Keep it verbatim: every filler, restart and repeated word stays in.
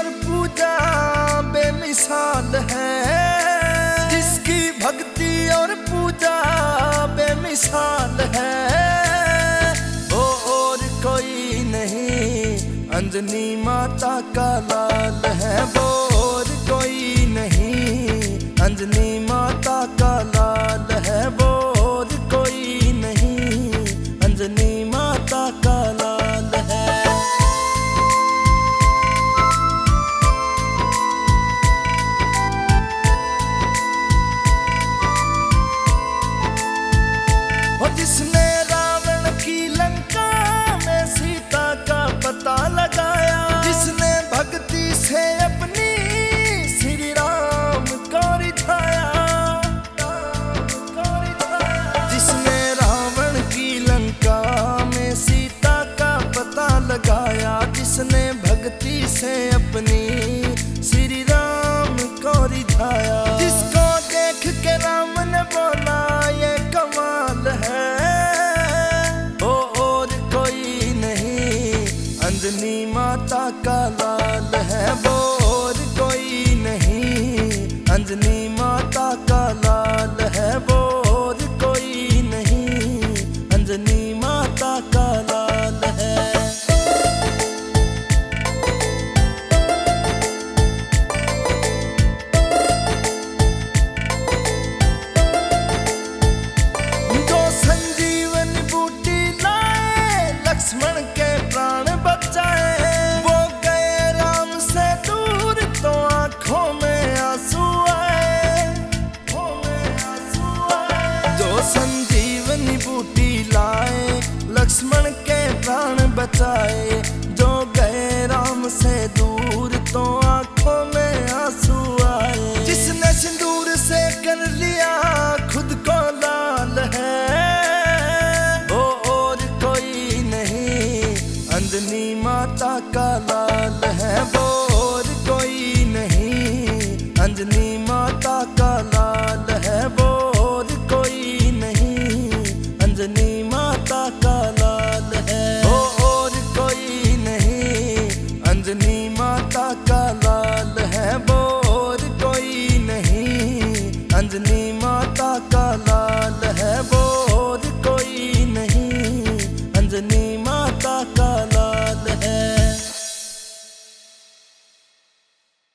और पूजा बेमिसाल है, जिसकी भक्ति और पूजा बेमिसाल है, वो और कोई नहीं अंजनी माता का लाल है। वो और कोई नहीं अंजनी माता का लाल है। वो और कोई नहीं अंजनी माता का लाल है। और जिसने रावण की लंका में सीता का पता लगाया, जिसने भक्ति से अपनी श्री राम को रिझाया, जिसने रावण की लंका में सीता का पता लगाया, जिसने भक्ति से अपनी श्री राम को रिझाया, जिसको देख के राम ने बोला ये कमाल है, वो और कोई नहीं अंजनी माता का लाल है। वो और कोई नहीं अंजनी माता का लाल है। वो और कोई नहीं अंजनी माता का लाल है। लक्ष्मण के प्राण बचाए, वो गए राम से दूर तो आंखों में आंसू आए, आंखों में आंसू आए। जो संजीवनी बूटी लाए, लक्ष्मण के प्राण बचाए,